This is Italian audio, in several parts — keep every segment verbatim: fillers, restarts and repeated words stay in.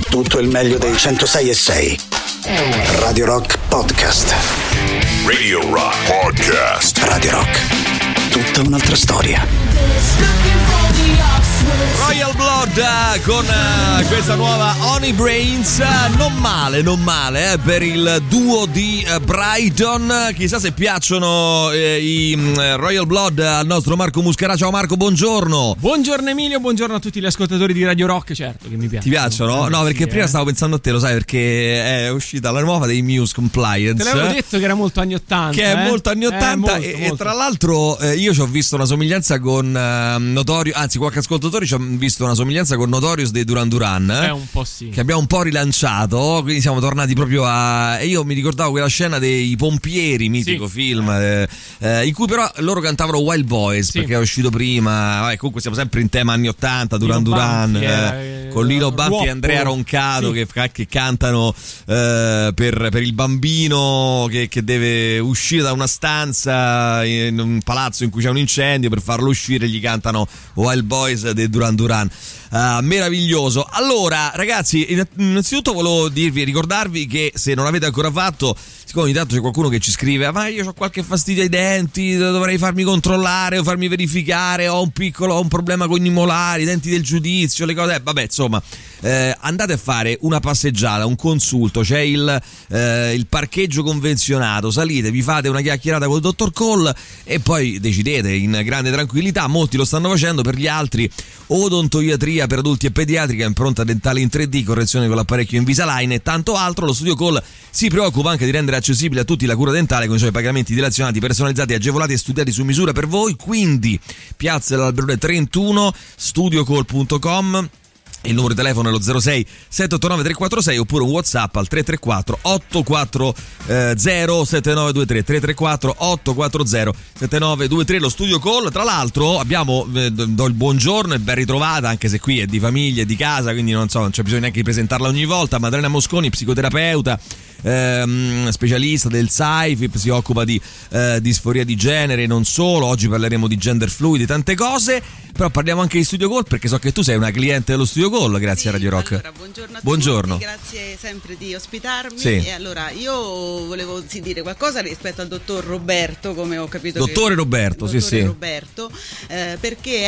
tutto il meglio dei centosei e sei. Radio Rock Podcast. Radio Rock Podcast. Radio Rock, tutta un'altra storia. Royal Blood con uh, questa nuova Honey Brains, uh, non male, non male eh, per il duo di uh, Brighton. Chissà se piacciono eh, i um, Royal Blood al nostro Marco Muscarà. Ciao Marco, buongiorno. Buongiorno Emilio, buongiorno a tutti gli ascoltatori di Radio Rock, certo che mi piace. Ti piacciono? No, perché sì, prima eh. stavo pensando a te, lo sai, perché è uscita la nuova dei Muse Compliance. Te l'avevo detto che era molto anni ottanta. Che è eh? molto anni ottanta, eh, molto, e, molto. e tra l'altro eh, io ci ho visto una somiglianza con uh, Notorious, anzi qualche ascoltatore ci ha visto una somiglianza con Notorious dei Duran Duran, eh? Eh, un po' sì. Che abbiamo un po' rilanciato, quindi siamo tornati proprio a... E io mi ricordavo quella scena dei Pompieri, mitico sì. film, eh, eh, in cui però loro cantavano Wild Boys, sì. perché è uscito prima. Vabbè, comunque siamo sempre in tema anni ottanta, Duran Lilo Duran, Banfi, eh, eh, con Lilo Banfi Ruoppo. e Andrea Roncato, sì. che, che cantano eh, per, per il bambino che, che deve uscire da una stanza in un palazzo in cui c'è un incendio, per farlo uscire gli cantano Wild Boys dei Duran Duran. Uh, meraviglioso. Allora ragazzi, innanzitutto volevo dirvi, ricordarvi che se non l'avete ancora fatto, siccome ogni tanto c'è qualcuno che ci scrive ma io ho qualche fastidio ai denti, dovrei farmi controllare o farmi verificare, ho un piccolo ho un problema con i molari, i denti del giudizio, le cose, eh, vabbè insomma eh, andate a fare una passeggiata, un consulto, c'è il, eh, il parcheggio convenzionato, salite, vi fate una chiacchierata col dottor Cole e poi decidete in grande tranquillità. Molti lo stanno facendo, per gli altri odontoiatria per adulti e pediatrica, impronta dentale in tre D, correzione con l'apparecchio Invisalign e tanto altro. Lo Studio Cole si preoccupa anche di rendere accessibile a tutti la cura dentale con i suoi pagamenti dilazionati, personalizzati, agevolati e studiati su misura per voi. Quindi Piazza dell'Alberone trentuno, studio cole punto com. Il numero di telefono è lo zero sei sette otto nove tre quattro sei oppure un WhatsApp al tre tre quattro otto quattro zero sette nove due tre tre tre quattro otto quattro zero sette nove due tre. Lo Studio Call, tra l'altro abbiamo eh, do il buongiorno e ben ritrovata, anche se qui è di famiglia e di casa, quindi non so, non c'è bisogno neanche di presentarla ogni volta. Maddalena Mosconi, psicoterapeuta, ehm, specialista del S A I F I P, si occupa di eh, disforia di genere, non solo. Oggi parleremo di gender fluid, tante cose, però parliamo anche di Studio Call perché so che tu sei una cliente dello Studio Call, grazie sì, a Radio Rock. Allora, buongiorno a buongiorno. tutti, grazie sempre di ospitarmi. Sì. E allora io volevo sì, dire qualcosa rispetto al dottor Roberto, come ho capito. Dottore che, Roberto, dottore sì, sì. Roberto, eh, perché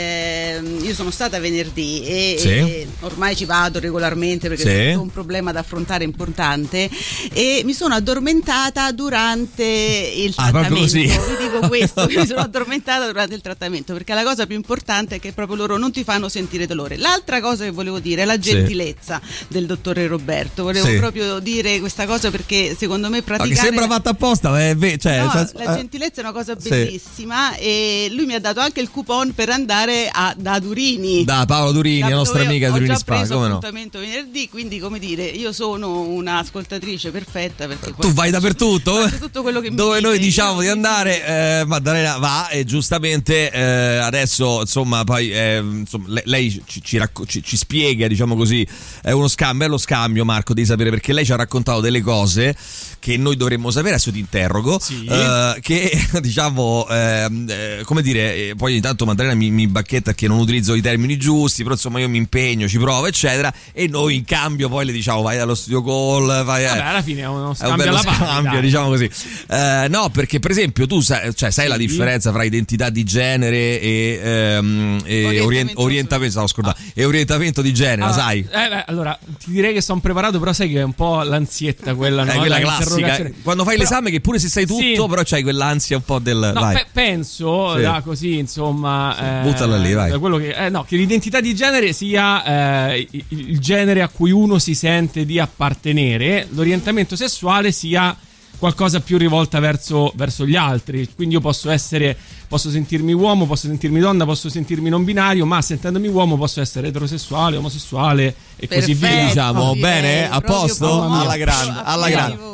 è, eh, io sono stata venerdì e, sì. e ormai ci vado regolarmente perché sì. è un problema da affrontare importante e mi sono addormentata durante il ah, trattamento. Così. Vi dico questo, mi sono addormentata durante il trattamento perché la cosa più importante è che proprio loro non ti fanno sentire dolore. L'altra cosa che volevo dire è la gentilezza sì. del dottore Roberto. Volevo sì. proprio dire questa cosa perché secondo me praticare... No, che sembra fatta apposta, è ve- cioè, no, cioè, la gentilezza è una cosa bellissima sì. e lui mi ha dato anche il coupon per andare a, da Durini. Da Paolo Durini, la nostra amica Durini Spa. Ho già preso come appuntamento no? venerdì, quindi come dire, io sono un'ascoltatrice perfetta perché tu vai dappertutto, faccio tutto quello che dove mi noi dite, diciamo io di andare, eh, Maddalena va e giustamente eh, adesso insomma poi eh, insomma, lei, lei ci, ci, racco- ci, ci spiega, diciamo così, è uno scambio, è lo scambio Marco, devi sapere, perché lei ci ha raccontato delle cose che noi dovremmo sapere. Adesso ti interrogo sì. eh, che diciamo eh, eh, come dire, eh, poi ogni tanto Maddalena mi, mi bacchetta che non utilizzo i termini giusti, però insomma io mi impegno, ci provo eccetera, e noi in cambio poi le diciamo vai dallo Studio Call, vai, vabbè, alla fine è uno è un scambio bello alla pari, scambio, dai. diciamo così. Eh, no, perché per esempio tu sai, cioè, sai sì. la differenza fra identità di genere e, ehm, e orientamento, orient- orientamento, stavo scordando, ah. e orientamento di genere, ah, sai? Eh, beh, allora ti direi che sono preparato, però sai che è un po' l'ansietta quella, eh, no? quella La classica. Quando fai però, l'esame, che pure se sai tutto, sì. però c'hai quell'ansia un po' del. No, vai. Pe- penso, sì. da così, insomma, sì. eh, buttala lì, vai. Da quello che, eh, no, che l'identità di genere sia eh, il, il genere a cui uno si sente di appartenere, l'orientamento sessuale sia qualcosa più rivolta verso, verso gli altri. Quindi io posso essere, posso sentirmi uomo, posso sentirmi donna, posso sentirmi non binario, ma sentendomi uomo posso essere eterosessuale, omosessuale e Perfetto, così via, diciamo. direi, bene, a posto, proprio alla grande, alla grande.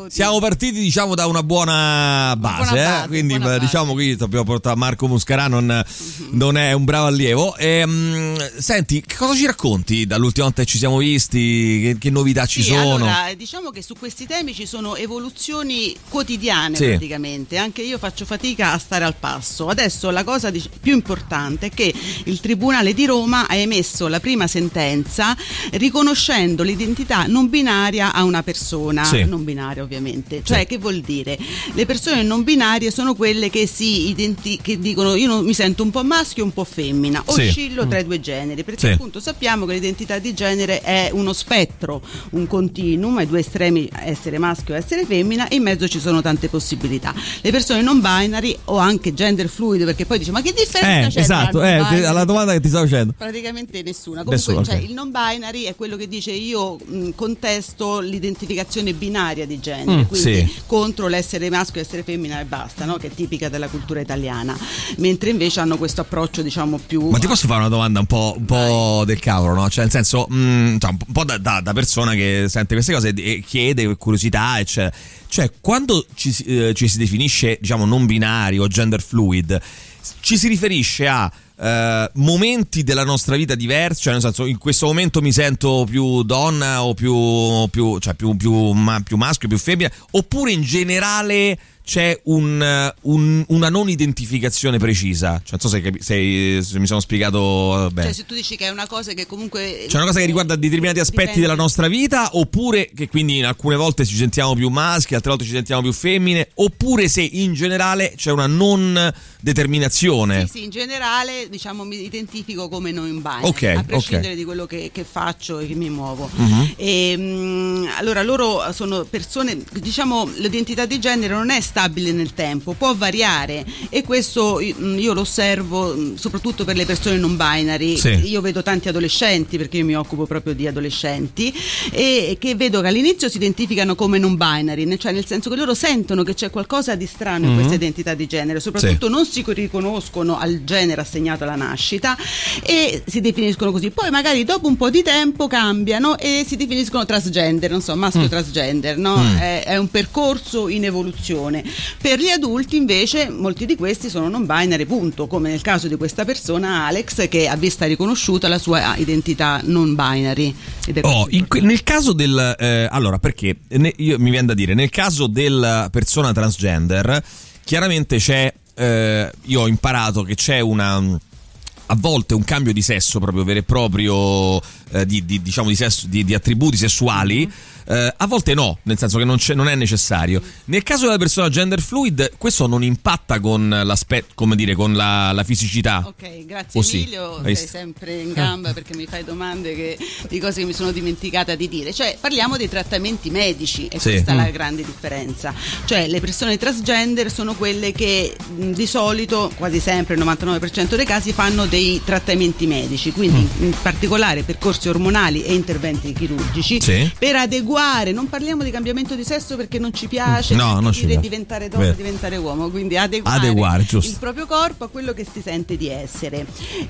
siamo partiti diciamo da una buona base, buona eh? base quindi buona diciamo base. qui abbiamo portato Marco Muscarà, non, uh-huh. non è un bravo allievo. E, um, senti, che cosa ci racconti dall'ultima volta che ci siamo visti? Che, che novità ci sì, sono? Allora, diciamo che su questi temi ci sono evoluzioni quotidiane, sì. praticamente. Anche io faccio fatica a stare al passo. Adesso la cosa di, più importante è che il Tribunale di Roma ha emesso la prima sentenza riconoscendo l'identità non binaria a una persona, sì. non binaria ovviamente. Cioè, sì. che vuol dire? Le persone non binarie sono quelle che si identi- che dicono io non, mi sento un po' maschio, un po' femmina, sì. oscillo tra i due generi, perché sì. appunto sappiamo che l'identità di genere è uno spettro, un continuum, ai due estremi essere maschio e essere femmina, e in mezzo ci sono tante possibilità. Le persone non binary o anche gender fluid, perché poi dice ma che differenza eh, c'è esatto, tra eh, binary? alla domanda che ti stavo facendo Praticamente nessuna. Comunque Nessuno, cioè, okay. il non binary è quello che dice io mh, contesto l'identificazione binaria di genere, mm, quindi sì. contro l'essere maschio e essere femmina e basta, no? Che è tipica della cultura italiana, mentre invece hanno questo approccio diciamo più. Ma ti posso fare una domanda un po', un po' del cavolo, no? Cioè nel senso mh, cioè, un po' da, da, da persona che sente queste cose e chiede curiosità, eccetera. Cioè quando ci, eh, ci si definisce diciamo non binario o gender fluid, ci si riferisce a Uh, momenti della nostra vita diversi, cioè nel senso in questo momento mi sento più donna o più, più cioè più, più, ma, più maschio, più femmina, oppure in generale c'è un, un, una non identificazione precisa? Cioè, non so se, capi- se, se mi sono spiegato bene. Cioè se tu dici che è una cosa che comunque c'è una cosa che riguarda determinati aspetti dipende. della nostra vita, oppure che quindi in alcune volte ci sentiamo più maschi, altre volte ci sentiamo più femmine, oppure se in generale c'è una non determinazione. Sì, sì, in generale diciamo mi identifico come non binary, okay, a prescindere okay. di quello che, che faccio e che mi muovo. Uh-huh. E, mh, allora loro sono persone, diciamo l'identità di genere non è stabile nel tempo, può variare, e questo io lo osservo soprattutto per le persone non binary. Sì. Io vedo tanti adolescenti, perché io mi occupo proprio di adolescenti, e che vedo che all'inizio si identificano come non binary, cioè nel senso che loro sentono che c'è qualcosa di strano in uh-huh. questa identità di genere, soprattutto sì. non si riconoscono al genere assegnato alla nascita e si definiscono così. Poi magari dopo un po' di tempo cambiano e si definiscono transgender, non so, maschio mm. transgender, no? Mm. È, è un percorso in evoluzione. Per gli adulti invece molti di questi sono non binary, punto, come nel caso di questa persona Alex, che ha vista riconosciuta la sua identità non binary. Oh, in que- nel caso del eh, allora perché ne, io, mi viene da dire, nel caso della persona transgender chiaramente c'è eh, io ho imparato che c'è una a volte un cambio di sesso proprio vero e proprio, eh, di, di, diciamo di, sesso, di, di attributi sessuali. Mm-hmm. Uh, a volte no, nel senso che non, c'è, non è necessario. Nel caso della persona gender fluid, questo non impatta con l'aspetto, come dire, con la, la fisicità. Ok, grazie oh, sì. Emilio, sei sempre in gamba perché mi fai domande che, di cose che mi sono dimenticata di dire. Cioè, parliamo dei trattamenti medici, e sì. questa è la grande differenza. Cioè, le persone transgender sono quelle che mh, di solito, quasi sempre, il novantanove per cento dei casi, fanno dei trattamenti medici, quindi mm. in particolare percorsi ormonali e interventi chirurgici sì. per adeguare. Non parliamo di cambiamento di sesso perché non ci piace, no, non dire ci piace. diventare donna, Beh. diventare uomo, quindi adeguare, adeguare il proprio corpo a quello che si sente di essere.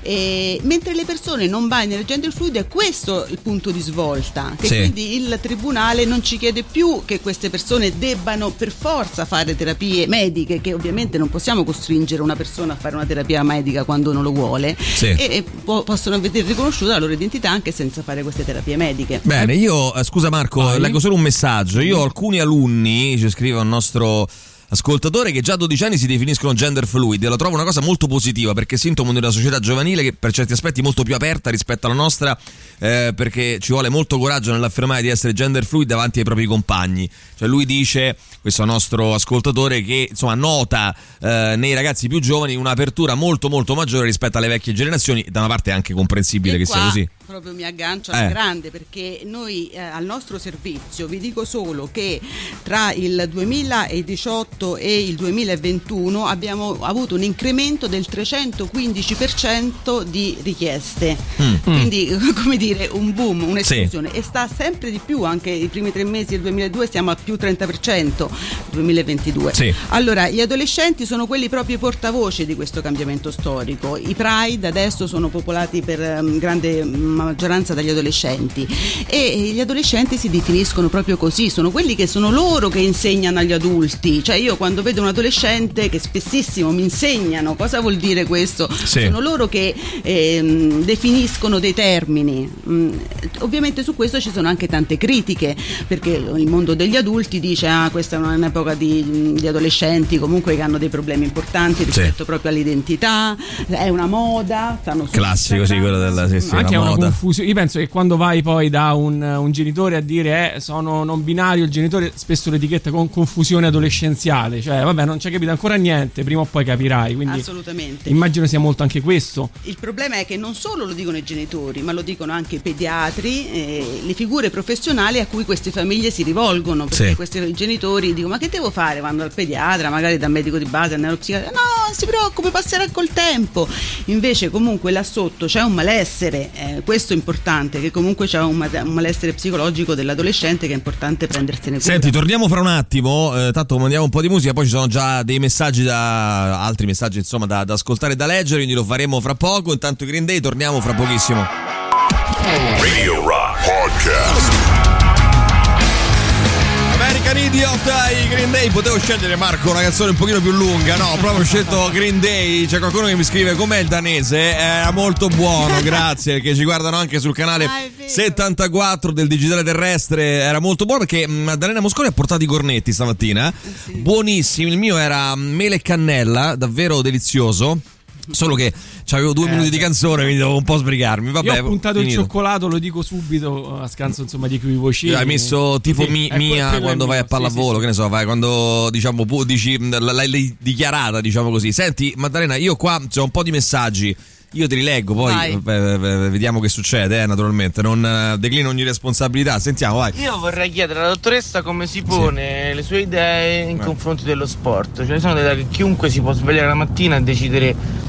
E, mentre le persone non binary, gender fluid, è questo il punto di svolta, che sì. quindi il tribunale non ci chiede più che queste persone debbano per forza fare terapie mediche, che ovviamente non possiamo costringere una persona a fare una terapia medica quando non lo vuole, sì. e, e po- possono vedere riconosciuta la loro identità anche senza fare queste terapie mediche. Bene, io eh, scusa Marco, Vai. leggo solo un messaggio. Io ho alcuni alunni, ci scrive un nostro ascoltatore, che già a dodici anni si definiscono gender fluid, e lo trovo una cosa molto positiva, perché sintomo di una società giovanile che per certi aspetti è molto più aperta rispetto alla nostra, eh, perché ci vuole molto coraggio nell'affermare di essere gender fluid davanti ai propri compagni. Cioè lui dice, questo nostro ascoltatore, che insomma nota eh, nei ragazzi più giovani un'apertura molto molto maggiore rispetto alle vecchie generazioni. Da una parte è anche comprensibile e che qua sia così. Proprio mi aggancio eh. alla grande, perché noi eh, al nostro servizio vi dico solo che tra il duemiladiciotto e il duemilaventuno abbiamo avuto un incremento del trecentoquindici per cento di richieste, mm. quindi come dire un boom, un'esplosione, sì. e sta sempre di più, anche i primi tre mesi del duemiladue siamo a più trenta per cento, duemilaventidue. Sì. Allora gli adolescenti sono quelli proprio portavoce di questo cambiamento storico. I Pride adesso sono popolati per um, grande maggioranza dagli adolescenti, e gli adolescenti si definiscono proprio così, sono quelli che sono loro che insegnano agli adulti. Cioè io quando vedo un adolescente che spessissimo mi insegnano cosa vuol dire questo, sì. sono loro che eh, definiscono dei termini. Mm, ovviamente su questo ci sono anche tante critiche, perché il mondo degli adulti dice ah questa è un'epoca di, di adolescenti comunque che hanno dei problemi importanti rispetto sì. proprio all'identità, è una moda, stanno su classico sì, quello della sì, sì, anche una una confusione. Io penso che quando vai poi da un, un genitore a dire eh, sono non binario, il genitore spesso l'etichetta con confusione adolescenziale, cioè vabbè non c'è capito ancora niente, prima o poi capirai, quindi assolutamente immagino sia molto anche questo. Il problema è che non solo lo dicono i genitori, ma lo dicono anche i pediatri, eh, le figure professionali a cui queste famiglie si rivolgono, perché sì. questi genitori dicono ma che devo fare? Vanno dal pediatra, magari dal medico di base, al neuropsichiatra, no, non si preoccupi, passerà col tempo. Invece comunque là sotto c'è un malessere, eh, questo è importante, che comunque c'è un, un malessere psicologico dell'adolescente che è importante prendersene cura. Senti, torniamo fra un attimo, eh, tanto mandiamo un po' di musica, poi ci sono già dei messaggi da altri messaggi insomma da, da ascoltare e da leggere, quindi lo faremo fra poco. Intanto i Green Day, torniamo fra pochissimo. Radio Rock Podcast. American Idiot, i Green Day. Potevo scegliere, Marco, una canzone un pochino più lunga, no, proprio ho scelto Green Day. C'è qualcuno che mi scrive com'è il danese, era molto buono, grazie, che ci guardano anche sul canale settantaquattro del Digitale Terrestre, era molto buono perché Maddalena Mosconi ha portato i cornetti stamattina, sì. buonissimi, il mio era mele e cannella, davvero delizioso. Solo che c'avevo due eh, minuti di canzone, quindi dovevo un po' sbrigarmi. Vabbè, io ho puntato finito. Il cioccolato, lo dico subito, a scanso insomma di equivocini. Hai messo tipo sì, mi, ecco, mia quando vai mio. a pallavolo, sì, sì, che ne so, vai quando diciamo dici l'hai dichiarata, diciamo così. Senti Maddalena, io qua c'ho un po' di messaggi. Io te li leggo, poi beh, beh, vediamo che succede, eh, naturalmente. Non declino ogni responsabilità. Sentiamo, vai. Io vorrei chiedere alla dottoressa come si pone sì. le sue idee in eh. confronti dello sport. Cioè, sono delle che chiunque si può svegliare la mattina e decidere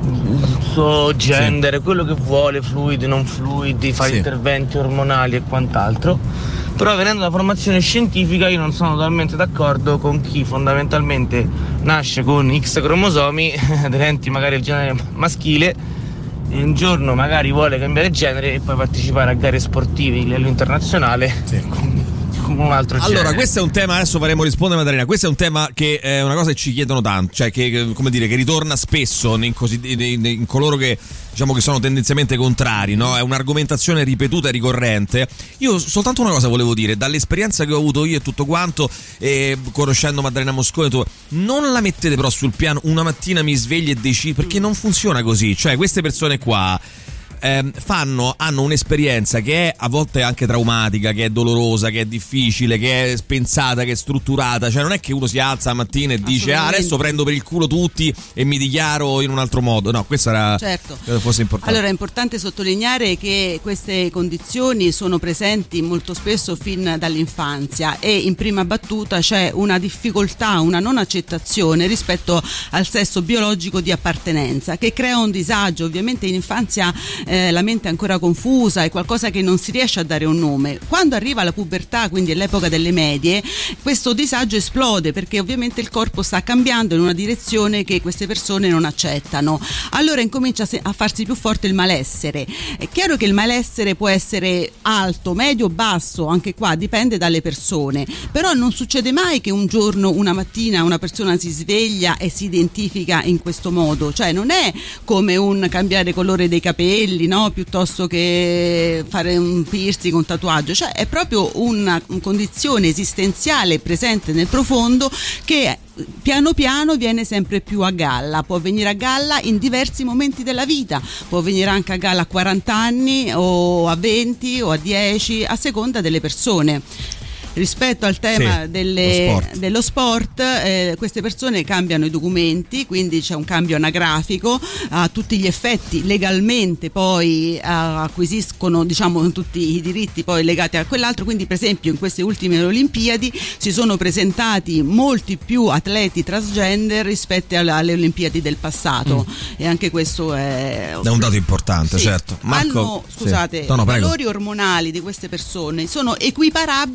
il suo genere, sì. quello che vuole, fluidi, non fluidi, fare sì. interventi ormonali e quant'altro. Però venendo da formazione scientifica io non sono totalmente d'accordo con chi fondamentalmente nasce con X cromosomi aderenti magari al genere maschile e un giorno magari vuole cambiare genere e poi partecipare a gare sportive a livello internazionale sì. con, con un altro allora, genere. Questo è un tema, adesso faremo rispondere Maddalena, questo è un tema che è una cosa che ci chiedono tanto, cioè che come dire che ritorna spesso in, così, in, in coloro che diciamo che sono tendenzialmente contrari, no? È un'argomentazione ripetuta e ricorrente. Io soltanto una cosa volevo dire, dall'esperienza che ho avuto io e tutto quanto, e conoscendo Maddalena Mosconi, tu, non la mettete però sul piano una mattina mi sveglio e decido, perché non funziona così. Cioè queste persone qua Eh, fanno, hanno un'esperienza che è a volte anche traumatica, che è dolorosa, che è difficile, che è pensata, che è strutturata. Cioè non è che uno si alza la mattina e dice ah, adesso prendo per il culo tutti e mi dichiaro in un altro modo. No, questo era certo. fosse importante. Allora è importante sottolineare che queste condizioni sono presenti molto spesso fin dall'infanzia e in prima battuta c'è una difficoltà, una non accettazione rispetto al sesso biologico di appartenenza, che crea un disagio. Ovviamente in infanzia Eh, la mente è ancora confusa, è qualcosa che non si riesce a dare un nome. Quando arriva la pubertà, quindi all'epoca delle medie, questo disagio esplode perché ovviamente il corpo sta cambiando in una direzione che queste persone non accettano. Allora incomincia a farsi più forte il malessere. È chiaro che il malessere può essere alto, medio, basso, anche qua dipende dalle persone, però non succede mai che un giorno, una mattina, una persona si sveglia e si identifica in questo modo. Cioè non è come un cambiare colore dei capelli, no? Piuttosto che fare un piercing, un tatuaggio, cioè è proprio una condizione esistenziale presente nel profondo che piano piano viene sempre più a galla. Può venire a galla in diversi momenti della vita, può venire anche a galla a quaranta anni o a venti o a dieci, a seconda delle persone. Rispetto al tema sì, delle, sport. dello sport, eh, queste persone cambiano i documenti, quindi c'è un cambio anagrafico, a tutti gli effetti legalmente poi eh, acquisiscono diciamo tutti i diritti poi legati a quell'altro, quindi per esempio in queste ultime Olimpiadi si sono presentati molti più atleti transgender rispetto alle, alle Olimpiadi del passato mm. e anche questo è, è un dato importante, sì. certo. Marco, hanno, scusate, sì. no, no, i valori ormonali di queste persone sono equiparabili mm.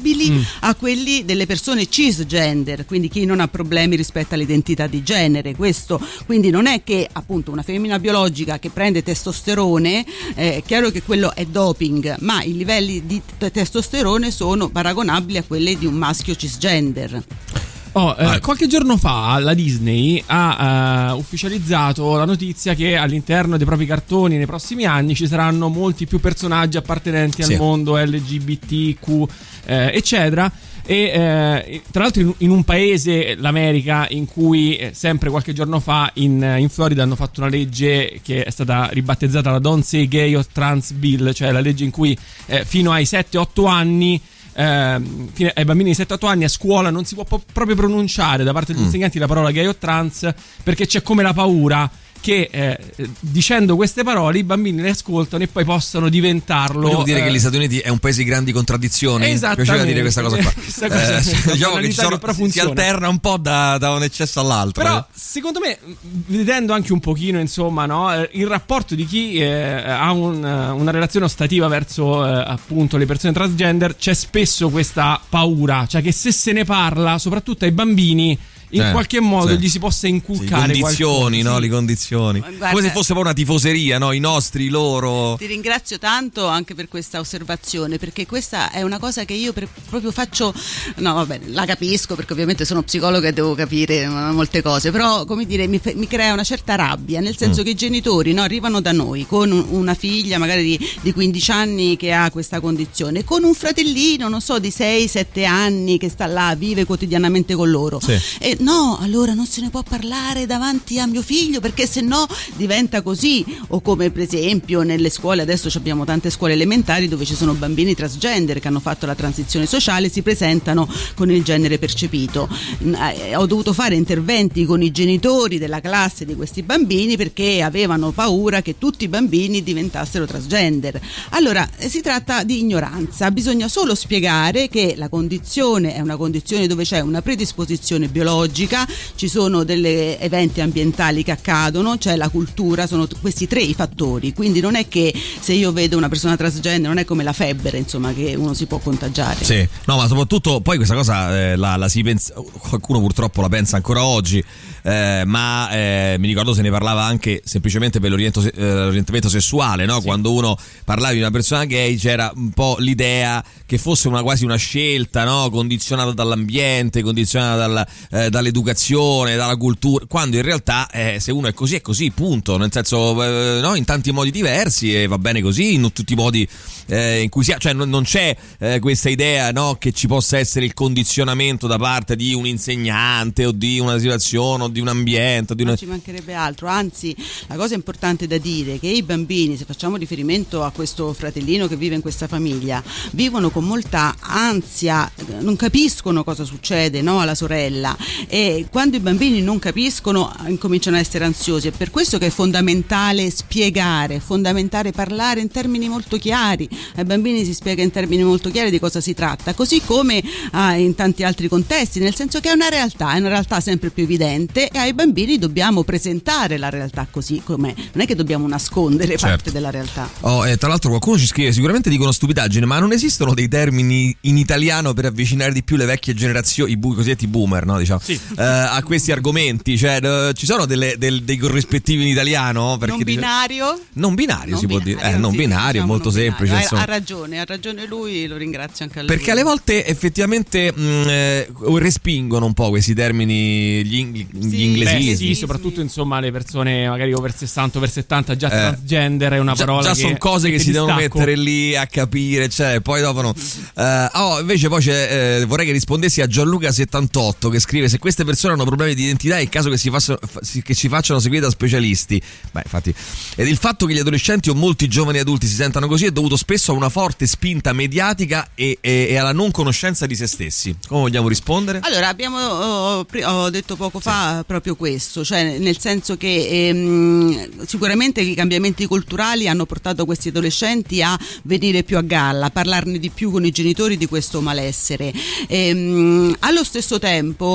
a quelli delle persone cisgender, quindi chi non ha problemi rispetto all'identità di genere. Questo quindi non è che appunto una femmina biologica che prende testosterone, eh, è chiaro che quello è doping, ma i livelli di t- testosterone sono paragonabili a quelli di un maschio cisgender. Oh, eh, qualche giorno fa la Disney ha uh, ufficializzato la notizia che all'interno dei propri cartoni nei prossimi anni ci saranno molti più personaggi appartenenti sì. al mondo L G B T Q eh, eccetera. E eh, tra l'altro in, in un paese, l'America, in cui eh, sempre qualche giorno fa in, in Florida hanno fatto una legge che è stata ribattezzata la Don't Say Gay or Trans Bill, cioè la legge in cui eh, fino ai sette otto anni Eh, fino ai bambini di sette otto anni a scuola non si può po- proprio pronunciare da parte degli mm. insegnanti la parola gay o trans, perché c'è come la paura che eh, dicendo queste parole i bambini le ascoltano e poi possano diventarlo. Volevo dire eh, che gli Stati Uniti è un paese di grandi contraddizioni. Mi piaceva dire questa cosa qua. Questa cosa, eh, diciamo che ci sono, che si alterna un po' da, da un eccesso all'altro. Però eh. secondo me, vedendo anche un pochino insomma, no, il rapporto di chi eh, ha un, una relazione ostativa verso eh, appunto le persone transgender, c'è spesso questa paura, cioè che se se ne parla soprattutto ai bambini in eh, qualche modo sì. gli si possa inculcare sì, condizioni, qualcosa, no? Sì. Le condizioni. Guarda, come se fosse poi una tifoseria, no? I nostri, i loro. Ti ringrazio tanto anche per questa osservazione, perché questa è una cosa che io per, proprio faccio. No, vabbè, la capisco perché ovviamente sono psicologa e devo capire molte cose, però come dire mi, mi crea una certa rabbia, nel senso mm. che i genitori, no, arrivano da noi con una figlia magari di, di quindici anni che ha questa condizione, con un fratellino, non so, di sei sette anni che sta là, vive quotidianamente con loro. Sì. E no, allora non se ne può parlare davanti a mio figlio perché se no diventa così. O come per esempio nelle scuole, adesso abbiamo tante scuole elementari dove ci sono bambini transgender che hanno fatto la transizione sociale, si presentano con il genere percepito. Ho dovuto fare interventi con i genitori della classe di questi bambini perché avevano paura che tutti i bambini diventassero transgender. Allora si tratta di ignoranza, bisogna solo spiegare che la condizione è una condizione dove c'è una predisposizione biologica, ci sono degli eventi ambientali che accadono, c'è la cultura, sono questi tre i fattori, quindi non è che se io vedo una persona transgender non è come la febbre, insomma, che uno si può contagiare. Sì, no, ma soprattutto poi questa cosa eh, la, la si pensa, qualcuno purtroppo la pensa ancora oggi, eh, ma eh, mi ricordo se ne parlava anche semplicemente per l'oriento, eh, l'orientamento sessuale, no? Sì. Quando uno parlava di una persona gay c'era un po' l'idea che fosse una quasi una scelta, no? Condizionata dall'ambiente, condizionata dal, eh, dall'educazione, dalla cultura, quando in realtà eh, se uno è così è così, punto, nel senso eh, no? In tanti modi diversi e va bene così, in tutti i modi eh, in cui si ha, cioè non, non c'è eh, questa idea, no? Che ci possa essere il condizionamento da parte di un insegnante o di una situazione o di un ambiente o di una... Non ci mancherebbe altro, anzi la cosa importante da dire è che i bambini, se facciamo riferimento a questo fratellino che vive in questa famiglia, vivono con molta ansia, non capiscono cosa succede, no? Alla sorella, e quando i bambini non capiscono incominciano a essere ansiosi. È per questo che è fondamentale spiegare, è fondamentale parlare in termini molto chiari. Ai bambini si spiega in termini molto chiari di cosa si tratta, così come ah, in tanti altri contesti, nel senso che è una realtà, è una realtà sempre più evidente e ai bambini dobbiamo presentare la realtà così com'è, non è che dobbiamo nascondere certo. parte della realtà. Oh, eh, tra l'altro qualcuno ci scrive, sicuramente dicono stupidaggine, ma non esistono dei termini in italiano per avvicinare di più le vecchie generazioni, i bu- cosiddetti boomer, no? Diciamo, sì. eh, a questi argomenti, cioè eh, ci sono delle, del, dei corrispettivi in italiano? Perché non binario? Dice, non binario non si binario, può dire, eh, non sì, binario, diciamo molto non semplice. Binario. Ha, ha ragione, ha ragione lui, lo ringrazio anche a lui. Perché alle volte effettivamente mh, eh, respingono un po' questi termini, gli, ing- gli sì, inglesismi. Beh, sì, soprattutto sì. Insomma le persone magari over sessanta, over settanta, già eh, transgender è una già, parola già che sono cose che si distacco. devono mettere lì a capire, cioè poi dopo no. Uh, oh, invece poi c'è, eh, vorrei che rispondessi a Gianluca settantotto che scrive: se queste persone hanno problemi di identità è il caso che si, facciano, che si facciano seguire da specialisti. Beh, infatti, ed il fatto che gli adolescenti o molti giovani adulti si sentano così è dovuto spesso a una forte spinta mediatica e, e, e alla non conoscenza di se stessi. Come vogliamo rispondere? Allora, abbiamo ho, ho detto poco fa sì. proprio questo, cioè nel senso che ehm, sicuramente i cambiamenti culturali hanno portato questi adolescenti a venire più a galla, a parlarne di più con i genitori di questo malessere. Ehm, allo stesso tempo, una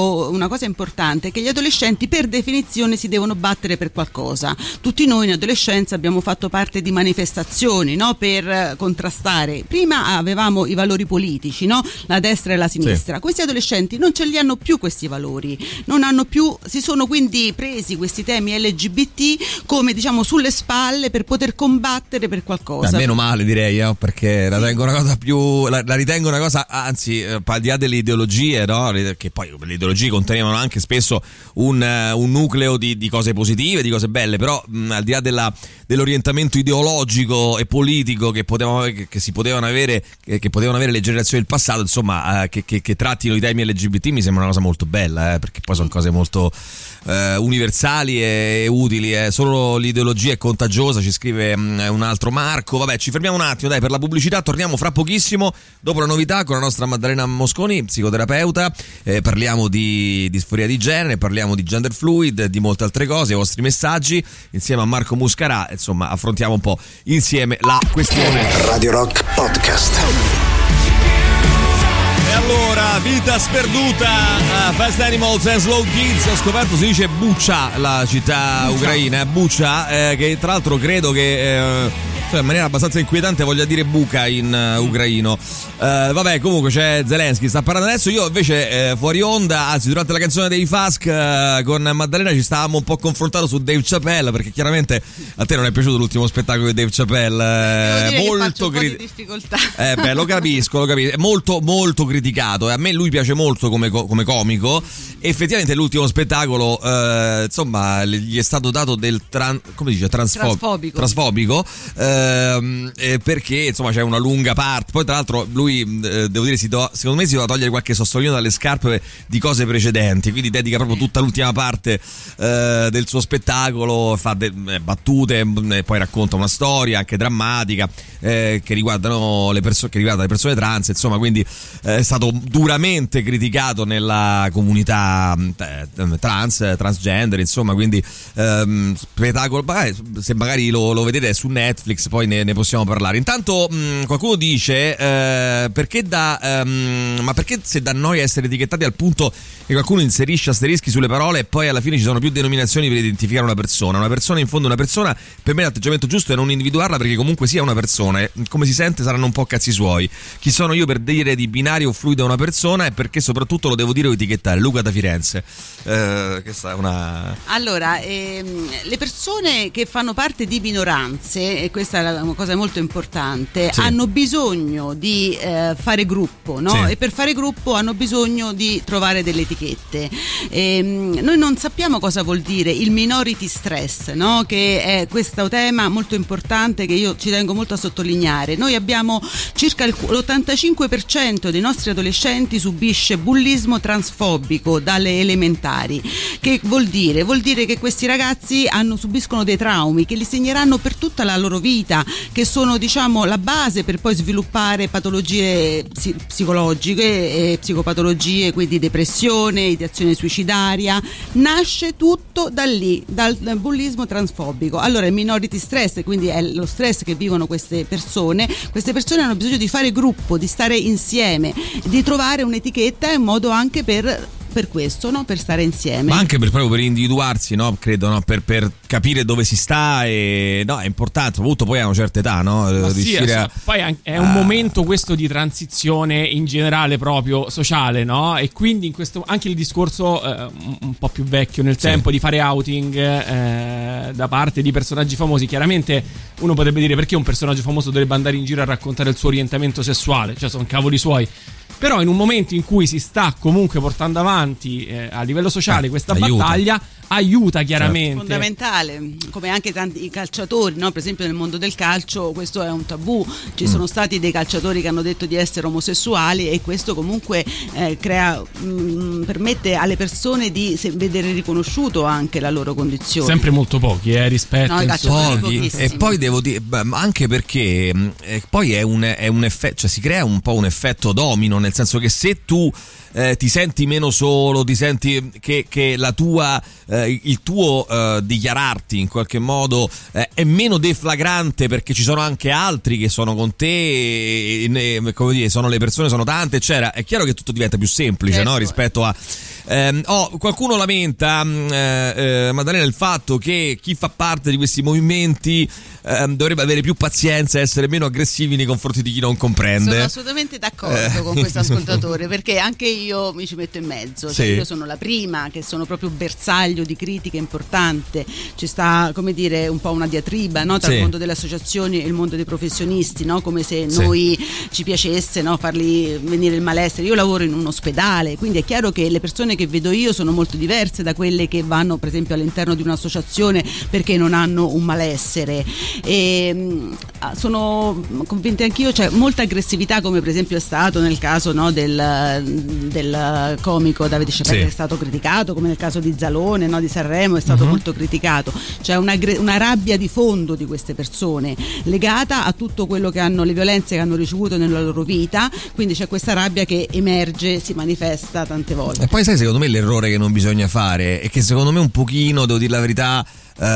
una cosa importante, che gli adolescenti per definizione si devono battere per qualcosa. Tutti noi in adolescenza abbiamo fatto parte di manifestazioni, no? Per contrastare. Prima avevamo i valori politici, no? La destra e la sinistra. Sì. Questi adolescenti non ce li hanno più questi valori, non hanno più, si sono quindi presi questi temi L G B T come, diciamo, sulle spalle per poter combattere per qualcosa. Beh, meno male, direi, eh, perché sì. la tengo una cosa più la, la ritengo una cosa, anzi, eh, al di là delle ideologie, no? Che poi le ideologie contenevano anche spesso un, uh, un nucleo di, di cose positive, di cose belle, però mh, al di là della, dell'orientamento ideologico e politico che potevano che, che si potevano avere che, che potevano avere le generazioni del passato, insomma, uh, che, che, che trattino i temi L G B T mi sembra una cosa molto bella, eh, perché poi sono cose molto uh, universali e, e utili. Eh. Solo l'ideologia è contagiosa, ci scrive um, un altro Marco. Vabbè, ci fermiamo un attimo, dai, per la pubblicità, torniamo fra pochissimo dopo la novità con la nostra Maddalena Mosconi, psicoterapeuta. Eh, parliamo di disforia di genere, parliamo di gender fluid, di molte altre cose, i vostri messaggi insieme a Marco Muscarà. Insomma, affrontiamo un po' insieme la questione. Radio Rock Podcast. E allora, vita sperduta, uh, Fast Animals and Slow Kids. Ho scoperto si dice Bucha, la città Bucha. ucraina, Bucha, eh, che tra l'altro credo che eh, cioè in maniera abbastanza inquietante voglia dire buca in uh, ucraino. Uh, vabbè, comunque c'è Zelensky, sta parlando adesso. Io invece eh, fuori onda, anzi durante la canzone dei Fask eh, con Maddalena ci stavamo un po' confrontando su Dave Chappelle, perché chiaramente a te non è piaciuto l'ultimo spettacolo di Dave Chappelle, eh, molto cri- difficoltà. Eh beh, lo capisco, lo capisco, è molto molto criticato, e a me lui piace molto come, come comico. Effettivamente l'ultimo spettacolo eh, insomma gli è stato dato del tran- come dice transfo- trasfobico, trasfobico ehm, eh, perché insomma c'è una lunga parte. Poi tra l'altro lui eh, devo dire si do- secondo me si doveva togliere qualche sassolino dalle scarpe di cose precedenti, quindi dedica proprio tutta l'ultima parte eh, del suo spettacolo, fa de- eh, battute e poi racconta una storia anche drammatica eh, che riguardano le persone, che riguarda le persone trans, insomma, quindi eh, è stato duramente criticato nella comunità trans, transgender, insomma, quindi ehm, spettacolo, magari, se magari lo, lo vedete su Netflix poi ne, ne possiamo parlare. Intanto mh, qualcuno dice eh, perché da ehm, ma perché se da noi essere etichettati al punto che qualcuno inserisce asterischi sulle parole e poi alla fine ci sono più denominazioni per identificare una persona. Una persona, in fondo, una persona, per me l'atteggiamento giusto è non individuarla, perché comunque sia una persona e come si sente saranno un po' cazzi suoi. Chi sono io per dire di binario o fluido a una persona, e perché soprattutto lo devo dire o etichettare? Luca da Firenze. Eh, questa è una... Allora, ehm, le persone che fanno parte di minoranze, e questa è una cosa molto importante, sì, hanno bisogno di eh, fare gruppo, no? Sì. E per fare gruppo hanno bisogno di trovare delle etichette. Ehm, noi non sappiamo cosa vuol dire il minority stress, no? Che è questo tema molto importante che io ci tengo molto a sottolineare. Noi abbiamo circa l'ottantacinque per cento dei nostri adolescenti subisce bullismo transfobico dalle elementari. Che vuol dire? Vuol dire che questi ragazzi hanno, subiscono dei traumi che li segneranno per tutta la loro vita, che sono, diciamo, la base per poi sviluppare patologie psi- psicologiche e psicopatologie, quindi depressione, ideazione suicidaria. Nasce tutto da lì, dal, dal bullismo transfobico. Allora il minority stress, quindi è lo stress che vivono queste persone. Queste persone hanno bisogno di fare gruppo, di stare insieme, di trovare un'etichetta in modo anche per per questo, no? Per stare insieme, ma anche per, proprio per individuarsi, no? Credo, no? Per, per capire dove si sta, e no, è importante, soprattutto poi a una certa età, no? Riuscire sì, a... poi è un a... momento questo di transizione in generale proprio sociale, no? E quindi in questo anche il discorso eh, un po' più vecchio nel tempo, sì, di fare outing eh, da parte di personaggi famosi. Chiaramente uno potrebbe dire: perché un personaggio famoso dovrebbe andare in giro a raccontare il suo orientamento sessuale? Cioè, sono cavoli suoi. Però in un momento in cui si sta comunque portando avanti eh, a livello sociale eh, questa aiuta. battaglia aiuta chiaramente. È fondamentale, come anche tanti i calciatori, no? Per esempio nel mondo del calcio questo è un tabù, ci mm. sono stati dei calciatori che hanno detto di essere omosessuali, e questo comunque eh, crea mh, permette alle persone di se, vedere riconosciuto anche la loro condizione. Sempre molto pochi eh, rispetto no, pochi. E poi devo dire anche perché eh, poi è un, è un effetto, cioè si crea un po' un effetto domino, nel senso che se tu Eh, ti senti meno solo, ti senti che, che la tua eh, il tuo eh, dichiararti in qualche modo eh, è meno deflagrante, perché ci sono anche altri che sono con te e, e, come dire, sono le persone, sono tante, eccetera. È chiaro che tutto diventa più semplice, certo, no? Rispetto a Eh, oh, qualcuno lamenta, eh, eh, Maddalena, il fatto che chi fa parte di questi movimenti eh, dovrebbe avere più pazienza e essere meno aggressivi nei confronti di chi non comprende. Sono assolutamente d'accordo eh. con questo ascoltatore, perché anche io mi ci metto in mezzo, cioè, sì. Io sono la prima che sono proprio bersaglio di critica importante, ci sta, come dire, un po' una diatriba, no, tra sì. il mondo delle associazioni e il mondo dei professionisti, no? Come se sì. noi ci piacesse, no, fargli venire il malessere. Io lavoro in un ospedale, quindi è chiaro che le persone che vedo io sono molto diverse da quelle che vanno per esempio all'interno di un'associazione perché non hanno un malessere, e sono convinta anch'io, c'è molta aggressività, come per esempio è stato nel caso, no, del, del comico Davide Chapelle, sì. che è stato criticato, come nel caso di Zalone, no, di Sanremo, è stato uh-huh. molto criticato. C'è una, una rabbia di fondo di queste persone legata a tutto quello che hanno, le violenze che hanno ricevuto nella loro vita, quindi c'è questa rabbia che emerge, si manifesta tante volte. E poi sai, secondo me l'errore che non bisogna fare è che secondo me un pochino, devo dire la verità,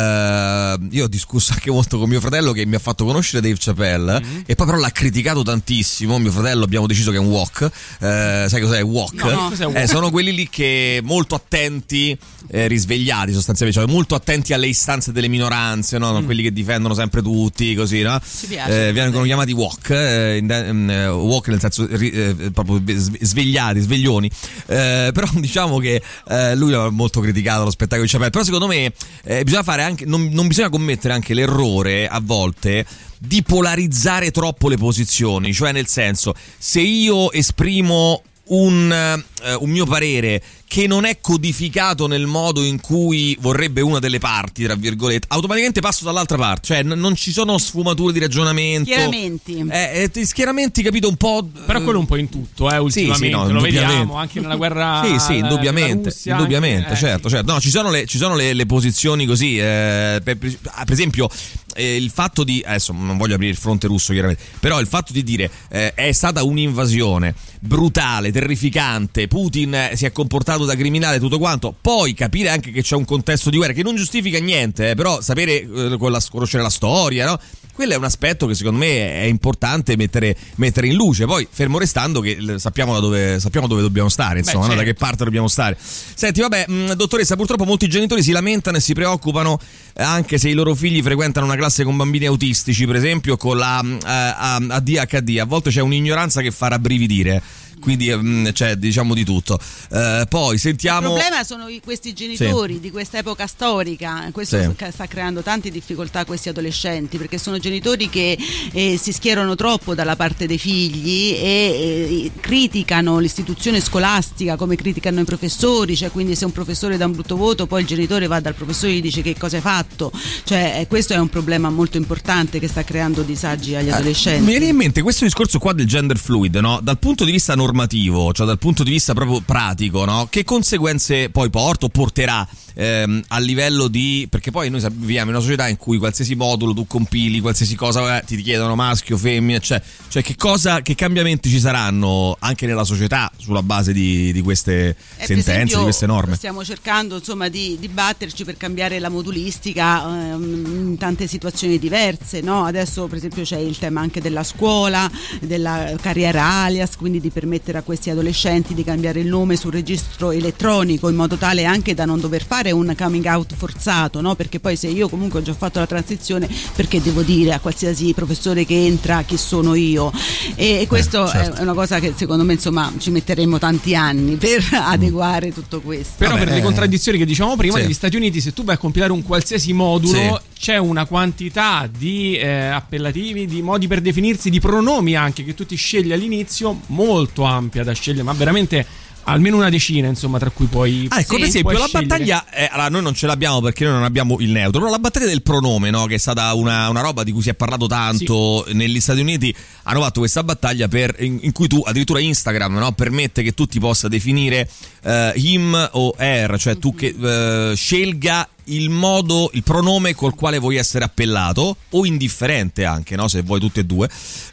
Uh, io ho discusso anche molto con mio fratello, che mi ha fatto conoscere Dave Chappelle, mm-hmm. e poi però l'ha criticato tantissimo. Mio fratello, abbiamo deciso che è un wok, uh, sai cos'è wok? No, no. Cos'è un wok? Eh, sono quelli lì che molto attenti, eh, risvegliati sostanzialmente, cioè molto attenti alle istanze delle minoranze, no? Mm. Quelli che difendono sempre tutti, così, no? Piace, eh, vengono chiamati wok, eh, um, wok nel senso eh, proprio svegliati, sveglioni, eh, però diciamo che eh, lui ha molto criticato lo spettacolo di Chappelle, però secondo me eh, bisogna fare anche, non, non bisogna commettere anche l'errore a volte di polarizzare troppo le posizioni, cioè nel senso, se io esprimo un, eh, un mio parere che non è codificato nel modo in cui vorrebbe una delle parti, tra virgolette, automaticamente passo dall'altra parte, cioè n- non ci sono sfumature di ragionamento, schieramenti, eh, eh, schieramenti, capito, un po', però quello un po' in tutto, eh, ultimamente, sì, sì, no, lo vediamo anche nella guerra, sì, sì, indubbiamente, Russia, indubbiamente, anche, certo, eh, certo, no, ci sono le, ci sono le, le posizioni così, eh, per, per esempio eh, il fatto di, adesso non voglio aprire il fronte russo chiaramente, però il fatto di dire eh, è stata un'invasione brutale, terrificante, Putin eh, si è comportato da criminale, tutto quanto, poi capire anche che c'è un contesto di guerra che non giustifica niente, eh, però sapere eh, con la, conoscere la storia, no? Quello è un aspetto che secondo me è importante mettere, mettere in luce, poi fermo restando che sappiamo da dove, sappiamo dove dobbiamo stare, insomma. Beh, certo. No? Da che parte dobbiamo stare. Senti, vabbè, mh, dottoressa, purtroppo molti genitori si lamentano e si preoccupano anche se i loro figli frequentano una classe con bambini autistici, per esempio con la uh, A D H D, a volte c'è un'ignoranza che fa rabbrividire. Quindi c'è, cioè, diciamo di tutto. Eh, poi sentiamo. Il problema sono i, questi genitori sì. di questa epoca storica. Questo sì. sta creando tante difficoltà a questi adolescenti, perché sono genitori che eh, si schierano troppo dalla parte dei figli e eh, criticano l'istituzione scolastica come criticano i professori, cioè quindi se un professore dà un brutto voto poi il genitore va dal professore e gli dice che cosa hai fatto, cioè eh, questo è un problema molto importante che sta creando disagi agli adolescenti. Eh, mi viene in mente questo discorso qua del gender fluid, no? Dal punto di vista normativo, cioè dal punto di vista proprio pratico, no? Che conseguenze poi porta o porterà ehm, a livello di, perché poi noi viviamo in una società in cui qualsiasi modulo tu compili, qualsiasi cosa eh, ti chiedono maschio, femmina, cioè, cioè che cosa, che cambiamenti ci saranno anche nella società sulla base di, di queste eh, sentenze, esempio, di queste norme? Stiamo cercando insomma di dibatterci per cambiare la modulistica ehm, in tante situazioni diverse, no? Adesso per esempio c'è il tema anche della scuola, della carriera alias, quindi di permettere a questi adolescenti di cambiare il nome sul registro elettronico in modo tale anche da non dover fare un coming out forzato, no? Perché poi se io comunque ho già fatto la transizione, perché devo dire a qualsiasi professore che entra chi sono io? E, e questo eh, certo. è una cosa che secondo me insomma ci metteremo tanti anni per adeguare tutto questo. Però Vabbè, per le contraddizioni che dicevamo prima, sì. negli Stati Uniti se tu vai a compilare un qualsiasi modulo sì. c'è una quantità di eh, appellativi, di modi per definirsi, di pronomi anche che tu ti scegli all'inizio molto ampia da scegliere, ma veramente almeno una decina, insomma, tra cui puoi ah, ecco, sì, per esempio puoi la scegliere. battaglia eh, allora noi non ce l'abbiamo perché noi non abbiamo il neutro, però la battaglia del pronome, no? Che è stata una, una roba di cui si è parlato tanto sì. negli Stati Uniti, hanno fatto questa battaglia per, in, in cui tu addirittura Instagram, no? Permette che tu ti possa definire uh, him o her, cioè tu che uh, scelga il modo, il pronome col quale vuoi essere appellato, o indifferente anche, no? Se vuoi tutte e due.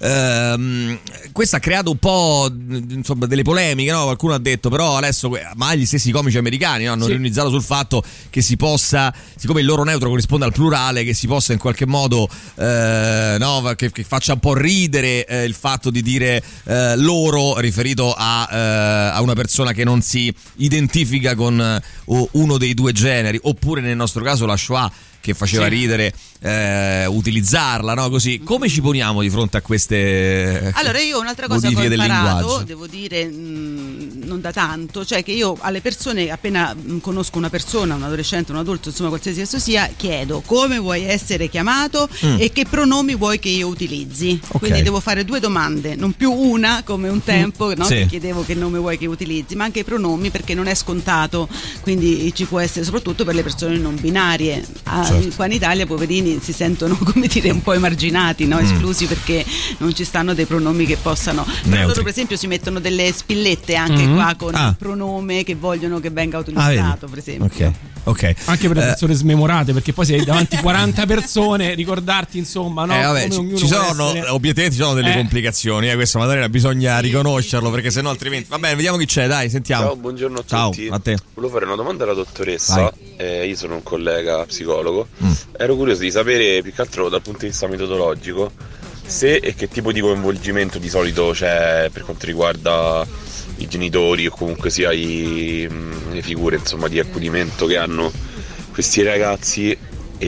Ehm, questo ha creato un po', insomma, delle polemiche, no? Qualcuno ha detto però adesso, ma gli stessi comici americani, no? Hanno sì. ironizzato sul fatto che si possa, siccome il loro neutro corrisponde al plurale, che si possa in qualche modo eh, no? che, che faccia un po' ridere eh, il fatto di dire eh, loro riferito a, eh, a una persona che non si identifica con eh, uno dei due generi, oppure nel nostro caso la Shoah, che faceva sì. ridere eh, utilizzarla, no? Così. Come ci poniamo di fronte a queste allora io un'altra cosa che ho imparato, devo dire mh, non da tanto, cioè che io alle persone, appena mh, conosco una persona, un adolescente, un adulto, insomma qualsiasi esso sia, chiedo come vuoi essere chiamato mm. e che pronomi vuoi che io utilizzi. Okay. Quindi devo fare due domande, non più una come un tempo, no? Sì. Che chiedevo che nome vuoi che utilizzi, ma anche i pronomi, perché non è scontato, quindi ci può essere soprattutto per le persone non binarie. Ah, certo. Qua in Italia poverini si sentono, come dire, un po' emarginati, no? Esclusi mm. perché non ci stanno dei pronomi che possano. Però loro per esempio si mettono delle spillette anche mm-hmm. qua con ah. il pronome che vogliono che venga utilizzato, ah, per esempio. Ok, ok. Anche per le persone eh. smemorate, perché poi se hai davanti quaranta persone, ricordarti insomma, no? Eh, vabbè, ci, ci sono essere... obiettivamente ci sono delle eh. complicazioni, eh, questo magari bisogna sì, riconoscerlo, perché sennò altrimenti. Va bene, vediamo chi c'è, dai, sentiamo. Ciao, buongiorno a Ciao, tutti. A te. Volevo fare una domanda alla dottoressa. Eh, io sono un collega psicologo. Mm. Ero curioso di sapere, più che altro dal punto di vista metodologico, se e che tipo di coinvolgimento di solito c'è per quanto riguarda i genitori o comunque sia i, le figure insomma di accudimento che hanno questi ragazzi,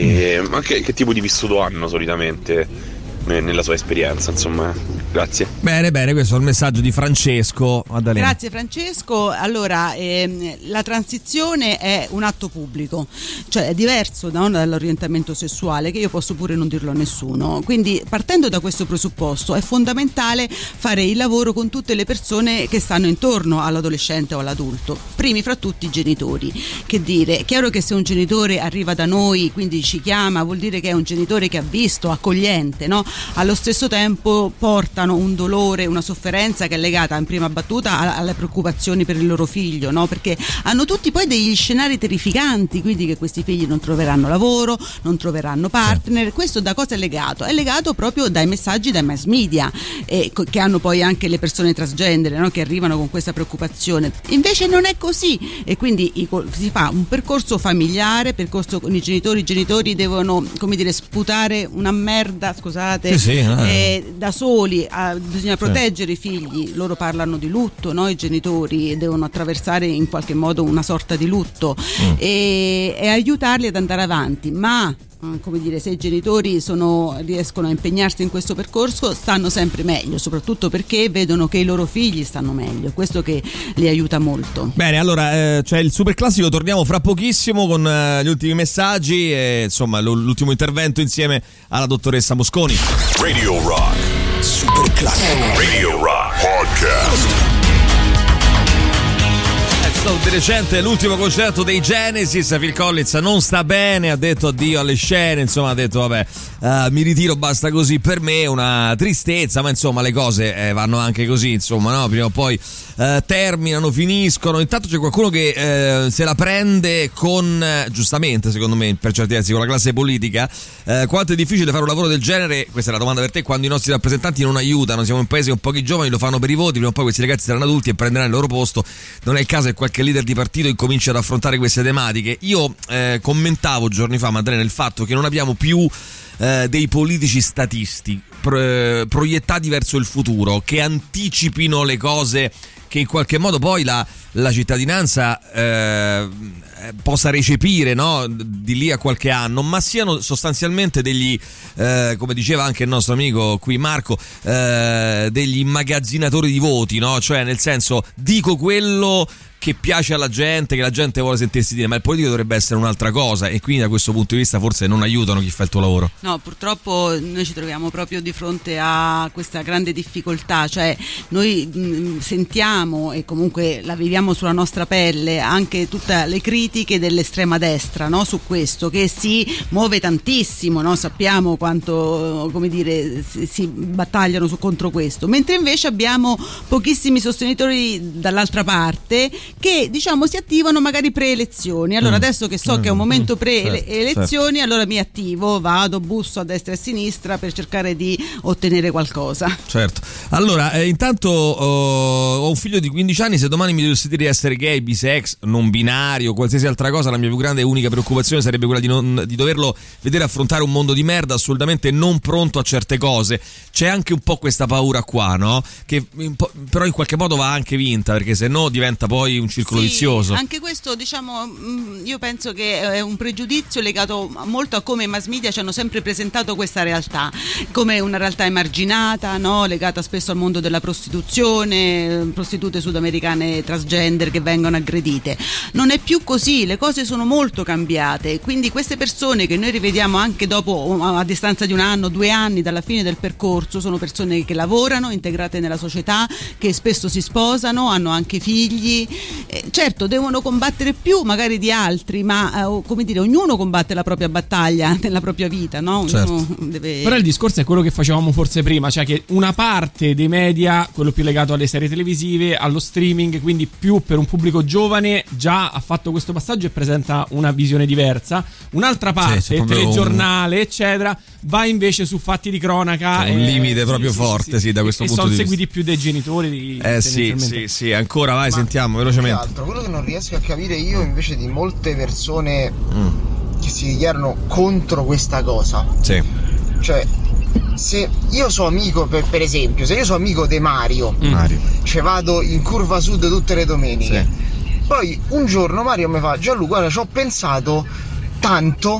e ma che, che tipo di vissuto hanno solitamente nella sua esperienza, insomma. Grazie. Bene, bene, questo è il messaggio di Francesco. Maddalena. Grazie Francesco. Allora, ehm, la transizione è un atto pubblico, cioè è diverso no, dall'orientamento sessuale, che io posso pure non dirlo a nessuno. Quindi, partendo da questo presupposto, è fondamentale fare il lavoro con tutte le persone che stanno intorno all'adolescente o all'adulto, primi fra tutti i genitori. Che dire, è chiaro che se un genitore arriva da noi, quindi ci chiama, vuol dire che è un genitore che ha visto, accogliente, no? Allo stesso tempo portano un dolore, una sofferenza che è legata in prima battuta alle preoccupazioni per il loro figlio, no? Perché hanno tutti poi degli scenari terrificanti, quindi che questi figli non troveranno lavoro, non troveranno partner. Questo da cosa è legato? È legato proprio dai messaggi dai mass media, eh, che hanno poi anche le persone transgender, no? Che arrivano con questa preoccupazione. Invece non è così, e quindi si fa un percorso familiare, percorso con i genitori. I genitori devono, come dire, sputare una merda, scusate, Sì, sì, eh, da soli, a, bisogna proteggere sì. i figli. Loro parlano di lutto, no? I genitori devono attraversare in qualche modo una sorta di lutto mm. e, e aiutarli ad andare avanti, ma come dire, se i genitori sono, riescono a impegnarsi in questo percorso, stanno sempre meglio, soprattutto perché vedono che i loro figli stanno meglio, questo che li aiuta molto. Bene, allora eh, c'è il super classico, torniamo fra pochissimo con eh, gli ultimi messaggi e insomma l'ultimo intervento insieme alla dottoressa Mosconi. Radio Rock Super Classico. Radio Rock Podcast. Di recente l'ultimo concerto dei Genesis, Phil Collins non sta bene, ha detto addio alle scene, insomma ha detto vabbè uh, mi ritiro, basta così. Per me una tristezza, ma insomma le cose eh, vanno anche così, insomma, no? Prima o poi uh, terminano, finiscono. Intanto c'è qualcuno che uh, se la prende con, uh, giustamente secondo me per certi versi, con la classe politica. Uh, quanto è difficile fare un lavoro del genere? Questa è la domanda per te, quando i nostri rappresentanti non aiutano. Siamo un paese con pochi giovani, lo fanno per i voti, prima o poi questi ragazzi saranno adulti e prenderanno il loro posto. Non è il caso che qualche leader di partito incomincia ad affrontare queste tematiche. Io eh, commentavo giorni fa, Maddalena, il fatto che non abbiamo più eh, dei politici statisti pro, proiettati verso il futuro, che anticipino le cose che in qualche modo poi la, la cittadinanza eh, possa recepire, no? Di lì a qualche anno, ma siano sostanzialmente degli, eh, come diceva anche il nostro amico qui Marco, eh, degli immagazzinatori di voti, no? Cioè nel senso, dico quello che piace alla gente, che la gente vuole sentirsi dire, ma il politico dovrebbe essere un'altra cosa, e quindi da questo punto di vista forse non aiutano chi fa il tuo lavoro. No, purtroppo noi ci troviamo proprio di fronte a questa grande difficoltà, cioè noi mh, sentiamo e comunque la viviamo sulla nostra pelle anche tutte le critiche dell'estrema destra, no? Su questo, che si muove tantissimo, no? Sappiamo quanto, come dire, si, si battagliano su, contro questo, mentre invece abbiamo pochissimi sostenitori dall'altra parte, che diciamo si attivano magari pre-elezioni. Allora mm. adesso che so mm. che è un momento pre-elezioni, certo, allora mi attivo, vado, busso a destra e a sinistra per cercare di ottenere qualcosa. Certo. Allora, eh, intanto oh, ho un figlio di quindici anni, se domani mi dovessi dire di essere gay, bisex, non binario, qualsiasi altra cosa, la mia più grande e unica preoccupazione sarebbe quella di, non, di doverlo vedere affrontare un mondo di merda assolutamente non pronto a certe cose. C'è anche un po' questa paura qua, no? Che in po- però in qualche modo va anche vinta, perché se no diventa poi un circolo sì, vizioso. Anche questo, diciamo, io penso che è un pregiudizio legato molto a come i mass media ci hanno sempre presentato questa realtà come una realtà emarginata, no? Legata spesso al mondo della prostituzione, prostitute sudamericane transgender che vengono aggredite. Non è più così, le cose sono molto cambiate, quindi queste persone che noi rivediamo anche dopo, a distanza di un anno, due anni dalla fine del percorso, sono persone che lavorano, integrate nella società, che spesso si sposano, hanno anche figli, eh, certo devono combattere più magari di altri, ma eh, come dire, ognuno combatte la propria battaglia nella propria vita, no? Ognuno certo. deve... Però il discorso è quello che facevamo forse prima, cioè che una parte dei media, quello più legato alle serie televisive, allo streaming, quindi più per un pubblico giovane, già ha fatto questo passaggio e presenta una visione diversa. Un'altra parte, sì, il telegiornale, un... eccetera, va invece su fatti di cronaca. C'è un e... limite sì, proprio sì, forte, sì, sì, da questo e punto sono di vista. seguiti più dei genitori. Di, eh sì, sì, sì, ancora vai, Ma sentiamo velocemente. Altro, quello che non riesco a capire io invece di molte persone mm. che si dichiarano contro questa cosa. Sì. Cioè, se io sono amico, per, per esempio, se io sono amico di Mario, mm. Mario, cioè vado in curva sud tutte le domeniche, sì. Poi un giorno Mario mi fa: Gianluca, guarda, ci ho pensato tanto,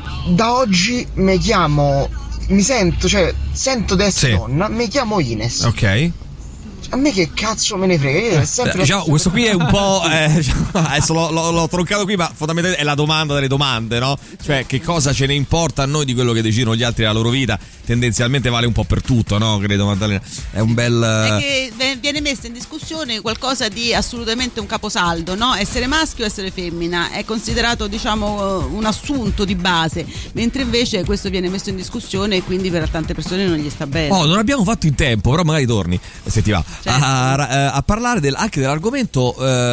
da oggi mi chiamo, mi sento, cioè sento di essere sì. donna, mi chiamo Ines. Ok. A me che cazzo me ne frega, io sempre diciamo, questo qui è un po' eh, diciamo, adesso l'ho, l'ho, l'ho troncato qui, ma fondamentalmente è la domanda delle domande, no? Cioè, che cosa ce ne importa a noi di quello che decidono gli altri nella loro vita? Tendenzialmente vale un po' per tutto, no? Credo, Maddalena. È un bel è che viene messa in discussione qualcosa di assolutamente un caposaldo, no? Essere maschio o essere femmina è considerato, diciamo, un assunto di base, mentre invece questo viene messo in discussione e quindi per tante persone non gli sta bene. Oh, non abbiamo fatto in tempo, però magari torni se ti va. Certo. A, a, a parlare del, anche dell'argomento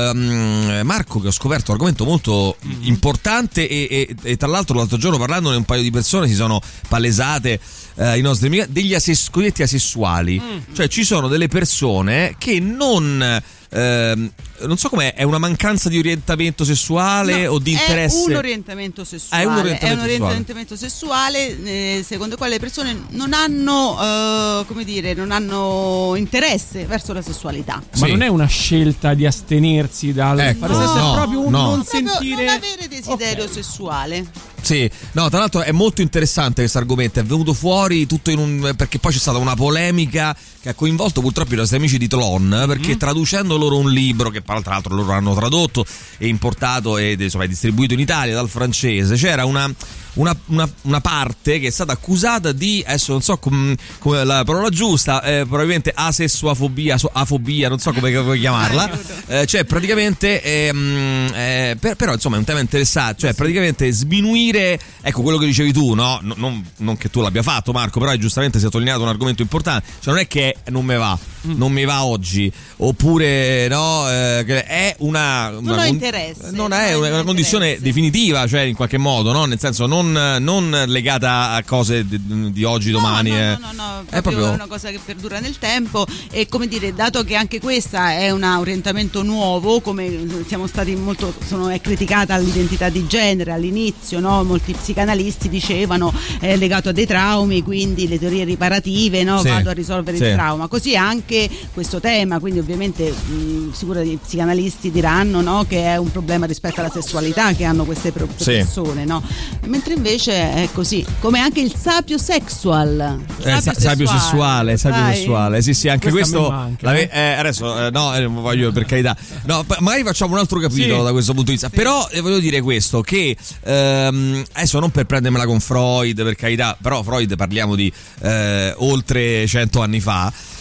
ehm, Marco, che ho scoperto un argomento molto mm-hmm. importante e, e, e tra l'altro l'altro giorno parlandone un paio di persone si sono palesate eh, i nostri amici degli ases, cosiddetti asessuali, mm-hmm. cioè ci sono delle persone che non ehm, non so com'è, è una mancanza di orientamento sessuale no, o di interesse? È un orientamento sessuale. Ah, è un orientamento, è un orientamento sessuale, sessuale eh, secondo il quale le persone non hanno, eh, come dire, non hanno interesse verso la sessualità. Ma sì. non è una scelta di astenersi dal ecco, fare sesso, no, è proprio un no. non proprio sentire, non avere desiderio okay. sessuale. Sì, no, tra l'altro è molto interessante questo argomento, è venuto fuori tutto in un, perché poi c'è stata una polemica che ha coinvolto purtroppo i nostri amici di Tlon, perché mm. traducendo loro un libro che tra l'altro loro hanno tradotto e importato e insomma distribuito in Italia dal francese, c'era una Una, una, una parte che è stata accusata di, adesso non so come com la parola giusta, eh, probabilmente asessuafobia, so, afobia, non so come vuoi chiamarla, eh, cioè praticamente ehm, eh, per, però insomma è un tema interessante, cioè praticamente sminuire, ecco quello che dicevi tu, no? No, non, non che tu l'abbia fatto Marco, però hai giustamente sottolineato un argomento importante, cioè non è che non mi va, mm. non mi va oggi, oppure no, eh, è una, una non ho interesse, non è una, una condizione definitiva, cioè in qualche modo, no? Nel senso non non legata a cose di, di oggi, domani. No, no, eh. no, no, no, è proprio una cosa che perdura nel tempo e, come dire, dato che anche questa è un orientamento nuovo, come siamo stati molto, sono, è criticata l'identità di genere all'inizio, no? Molti psicanalisti dicevano è legato a dei traumi, quindi le teorie riparative, no? Sì, vado a risolvere sì. il trauma, così anche questo tema, quindi ovviamente mh, sicuro gli psicanalisti diranno, no? Che è un problema rispetto alla sessualità che hanno queste persone, sì. no? Mentre invece è così, come anche il sapio sexual, sapio, eh, sa- sapio sessuale, sapio Dai. sessuale, sì sì, anche Questa questo manca, la, eh, adesso eh, no, eh, voglio per carità, no, magari facciamo un altro capitolo sì. da questo punto di vista, sì. però eh, voglio dire questo, che ehm, adesso non per prendermela con Freud, per carità, però Freud parliamo di eh, oltre cento anni fa.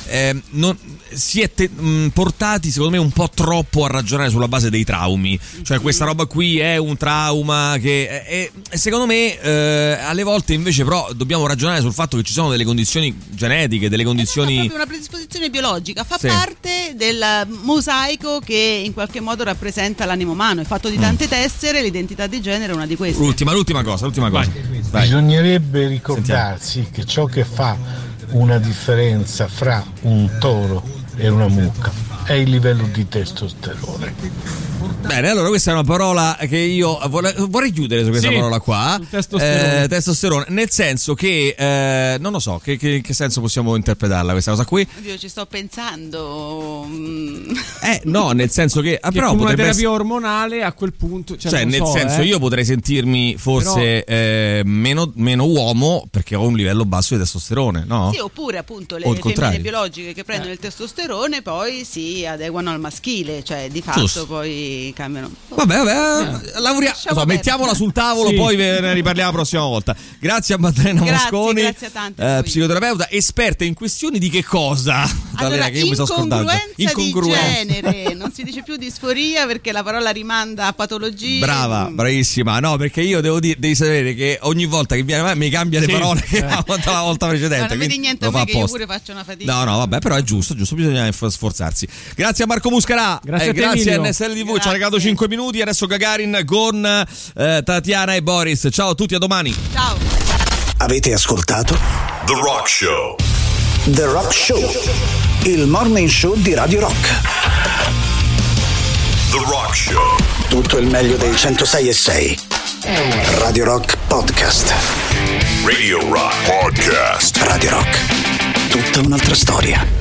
eh, non, siete mh, portati secondo me un po' troppo a ragionare sulla base dei traumi, cioè questa roba qui è un trauma che è, è, secondo me eh, alle volte invece però dobbiamo ragionare sul fatto che ci sono delle condizioni genetiche, delle condizioni, è proprio una predisposizione biologica, fa sì. parte del mosaico che in qualche modo rappresenta l'animo umano, è fatto di tante mm. tessere, l'identità di genere è una di queste. L'ultima, l'ultima cosa, l'ultima cosa. Vai. Bisognerebbe ricordarsi Sentiamo. che ciò che fa una differenza fra un toro e una mucca è il livello di testosterone. Bene, allora questa è una parola che io vorrei, vorrei chiudere su questa sì, parola qua. Testosterone. Eh, testosterone, nel senso che eh, non lo so, che, che, che senso possiamo interpretarla questa cosa qui? Oddio, ci sto pensando. Eh, no, nel senso che, ah, che però con una terapia essere... ormonale a quel punto, cioè, cioè nel so, senso eh. io potrei sentirmi forse però... eh, meno, meno uomo perché ho un livello basso di testosterone, no? Sì, oppure appunto le o femmine biologiche che prendono eh. il testosterone poi si adeguano al maschile, cioè di fatto Giusto. poi cambiano. Vabbè, vabbè, eh. lavoriamo, so, mettiamola sul tavolo, sì. poi ve ne riparliamo la prossima volta. Grazie a Maddalena grazie, Mosconi, grazie a tanti eh, psicoterapeuta, esperta in questioni di che cosa? Allora, che io mi sto scordando. Incongruenza di genere, non si dice più disforia perché la parola rimanda a patologie. Brava, bravissima. No, perché io devo dire, devi sapere che ogni volta che mi, mi cambia le sì. parole che eh. la volta precedente. Ma non vedi niente a me che io pure faccio una fatica. No, no, vabbè, però è giusto, giusto, bisogna sforzarsi. Grazie a Marco Muscarà, grazie, eh, a, te, grazie a N S L T V, ci ha regalato cinque minuti. Adesso Gagarin con eh, Tatiana e Boris. Ciao a tutti, a domani. Ciao. Avete ascoltato The Rock Show. The Rock Show, il morning show di Radio Rock. The Rock Show. Tutto il meglio dei centosei e sei. Radio Rock Podcast. Radio Rock Podcast. Radio Rock. Tutta un'altra storia.